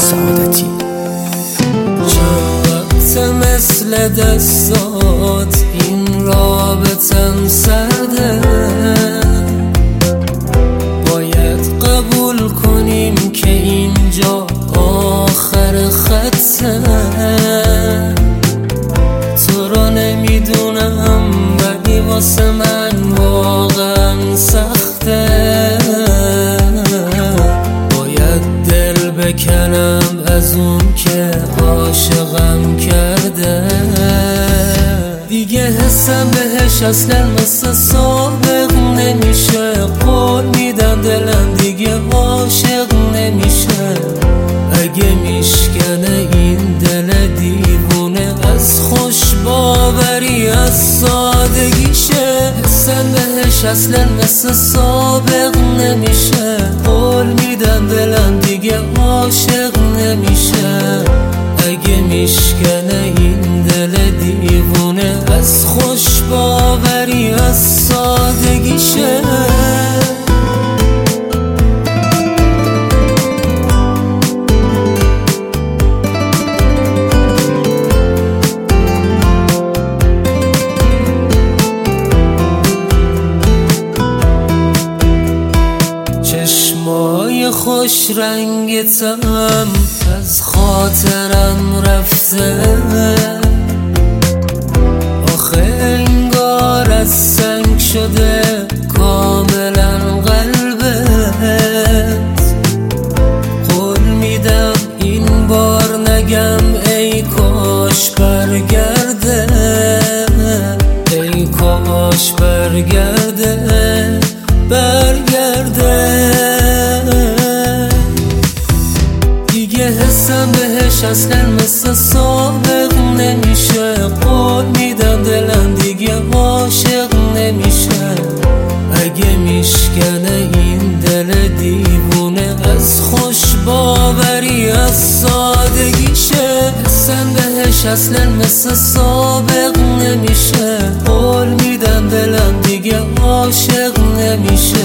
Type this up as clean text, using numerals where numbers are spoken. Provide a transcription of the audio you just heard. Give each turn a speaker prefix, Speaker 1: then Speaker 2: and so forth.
Speaker 1: سعادتی.
Speaker 2: چند وقت مثل دستات این رابطم سرده، باید قبول کنیم که اینجا آخر خطه. تو رو نمیدونم ولی واسه من واقعا سخته، باید دل بکنم از اون که عاشقم کرده. دیگه حسم بهش اصلا مثل سابق نمیشه، قول میدم دلم دیگه عاشق نمیشه. اگه میشکنه این دل دیوونه از خوش باوری از سادگیشه، حسم بهش اصلا مثل سابق نمیشه، قول میدم دلم دیگه عاشق نمیشه. اگه میشکنه این دل دیوونه از خوش باوری از سادگیشه. چشمای خوش رنگتم از خاطرم رفته، آخه انگار از سنگ شده کاملا قلبت. قول میدم این بار نگم ای کاش برگرده، ای کاش برگرده، برگرده. دیگه حسم بهش اصلا مثل سابق نمیشه، قول میدم دلم دیگه عاشق نمیشه. اگه میشکنه این دل دیوونه از خوش باوری از سادگیشه، حسم بهش اصلا مثل سابق نمیشه، قول میدم دلم دیگه عاشق نمیشه.